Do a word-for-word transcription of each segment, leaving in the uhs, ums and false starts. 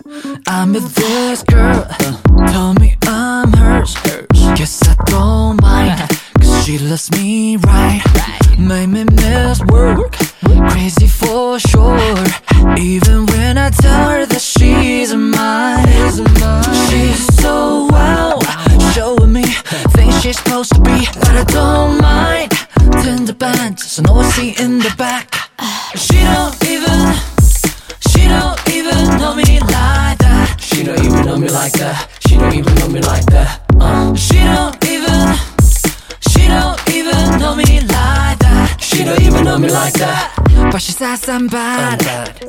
I'm with this girl, tell me I'm hers. Guess I don't mind, cause she loves me right. Make me miss work, crazy for sure. Even when I tell her that she's mine. She's so wow, showing me things she's supposed to be, but I don't mind. Tender bands, so no I see in the back. She don't even, she don't even know me like that. She don't even know me like that. She don't even know me like that. Uh. She don't even, she don't even know me like that. She don't even know me like that. But she says I'm bad. I'm bad.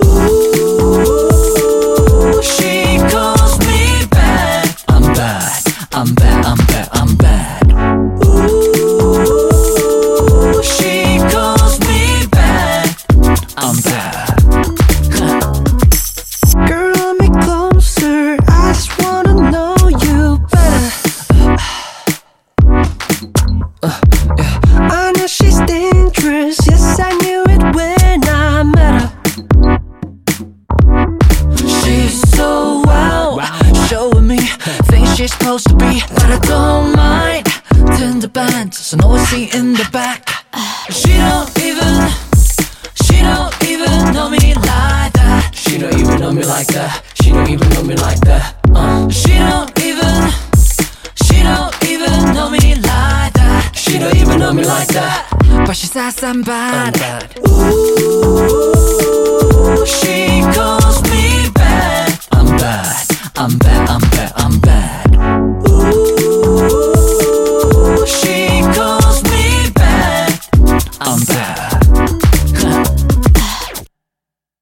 Ooh, she calls me bad. I'm bad. I'm bad. I'm bad. I'm bad. Ooh, she calls me bad. I'm bad. Girl, hold me closer. I just wanna know you better. Uh, yeah. I know she's dangerous. Yes, I knew it when I met her. She's so wow, wow. showing me things she's supposed to be, but I don't mind. Tender bands, so no I see in the back. She don't even, she don't even know me like that. She don't even know me like that. She don't even know me like that. Uh. She don't even, she don't even know me like that. She don't even know me like that. But she says I'm bad. I'm bad. Ooh.